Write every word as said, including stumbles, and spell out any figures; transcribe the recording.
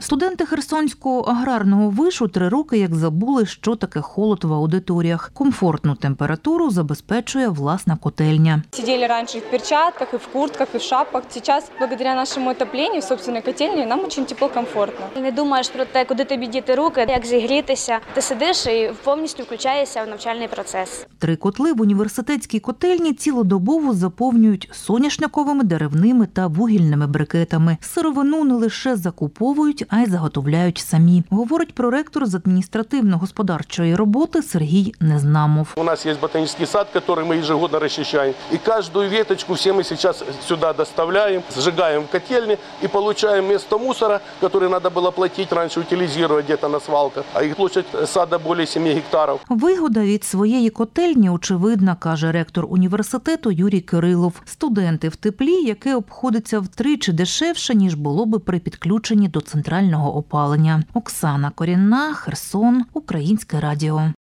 Студенти Херсонського аграрного вишу три роки як забули, що таке холод в аудиторіях. Комфортну температуру забезпечує власна котельня. Сидели раньше в перчатках, и в куртках, и в шапках. Сейчас, благодаря нашему отоплению, собственной котельне, нам очень тепло, комфортно. Не думаєш про те, куди тобі діти руки, як зігрітися. Ти сидиш і повністю включаєшся в навчальний процес. Три котли в університетській котельні цілодобово заповнюють соняшниковими, деревними та вугільними брикетами. Сировину не лише закуповують, а й заготовляють самі, говорить проректор з адміністративно-господарчої роботи Сергій Незнамов. У нас есть ботанический сад, который мы ежегодно расчищаем. И каждую веточку все мы сейчас сюда доставляем, сжигаем в котельне и получаем вместо мусора, который надо было платить раньше, утилизировать где-то на свалках. А их площадь сада более семи гектаров. Вигода від своєї котельні очевидна, каже ректор університету Юрій Кирилов. Студенти в теплі, яке обходиться втричі дешевше, ніж було би при підключенні до центрального опалення. Оксана Корінна, Херсон, Українське радіо.